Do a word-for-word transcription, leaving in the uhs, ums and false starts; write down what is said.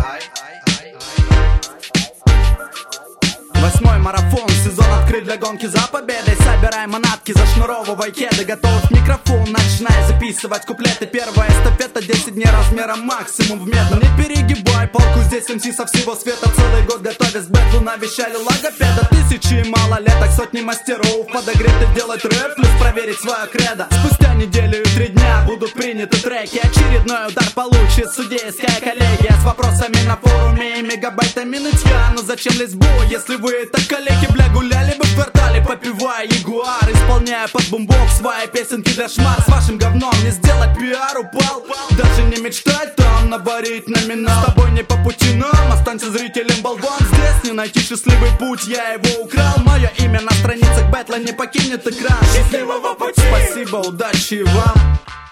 Восьмой марафон, сезон открыт для гонки за победой. Собирай манатки, зашнуровывай кеды. Готов микрофон, начинай записывать куплеты. Первая эстафета, десять дней размером максимум в метр. Не перегибай палку, здесь эм си со всего света. Целый год готовясь к бэтлу, навещали логопеда. Тысячи малолеток, сотни мастеров подогреты делать рэп, плюс проверить свое кредо. Спустя неделю и три дня будут приняты треки. Очередной удар получит судейская коллегия с вопросами на форуме и мегабайтами нытья. Но зачем лезть в бой, если вы это коллеги, бля, гуляли бы в квартале, попивая ягуар, исполняя под бумбокс свои песенки для шмар. С вашим говном не сделать пиар, упал. Даже не мечтать там наборить номинал. С тобой не по пути нам, останься зрителем, болван. Здесь не найти счастливый путь, я его украл. Мое имя на страницах бэтла не покинет экран. Счастливого пути! Спасибо, удачи вам.